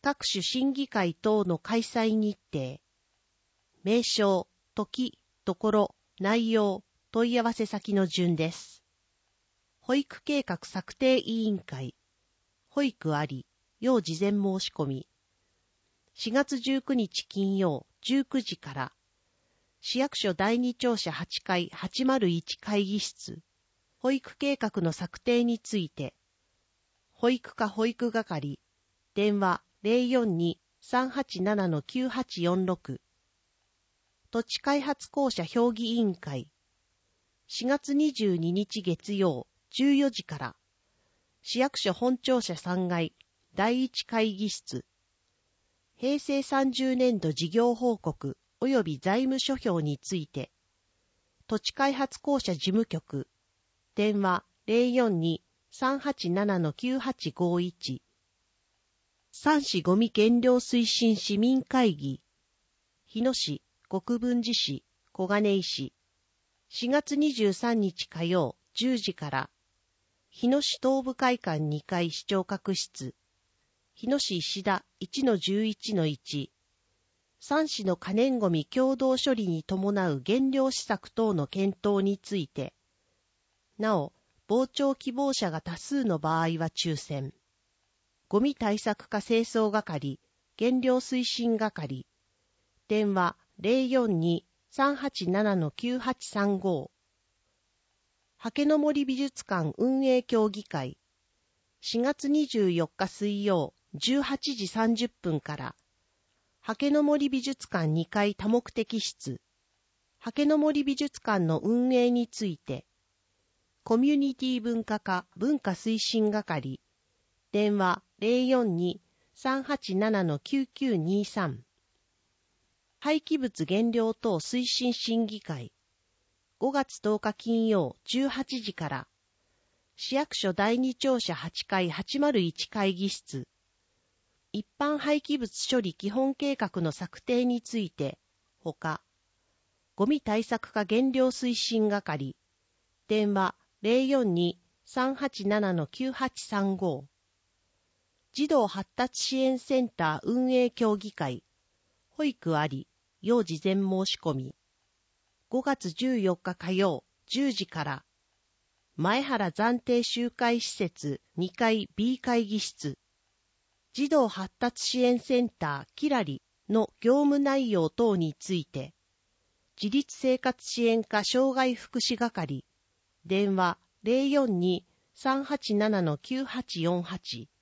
各種審議会等の開催日程、名称、時、ところ、内容、問い合わせ先の順です。保育計画策定委員会、保育あり、要事前申し込み。4月19日金曜19時から、市役所第2庁舎8階801会議室、保育計画の策定について、保育課保育係、電話 042-387-9846、土地開発公社評議委員会、4月22日月曜14時から、市役所本庁舎3階第1会議室、平成30年度事業報告及び財務諸表について、土地開発公社事務局、電話 042-387-9851、三市ごみ減量推進市民会議、日野市、国分寺市、小金井市、4月23日火曜10時から、日野市東部会館2階市長閣室、日野市石田 1-11-1、3市の可燃ごみ共同処理に伴う減量施策等の検討について、なお、傍聴希望者が多数の場合は抽選。ごみ対策課清掃係、減量推進係、電話 042-387-9835、竹の森美術館運営協議会、4月24日水曜18時30分から、竹の森美術館2階多目的室、竹の森美術館の運営について、コミュニティ文化課文化推進係、電話 042-387-9923、廃棄物減量等推進審議会、5月10日金曜18時から、市役所第2庁舎8階801会議室、一般廃棄物処理基本計画の策定について、ほか、ごみ対策課減量推進係、電話 042-387-9835、児童発達支援センター運営協議会、保育あり、要事前申し込み、5月14日火曜10時から、前原暫定集会施設2階 B 会議室、児童発達支援センターキラリの業務内容等について、自立生活支援課障害福祉係、電話 042-387-9848、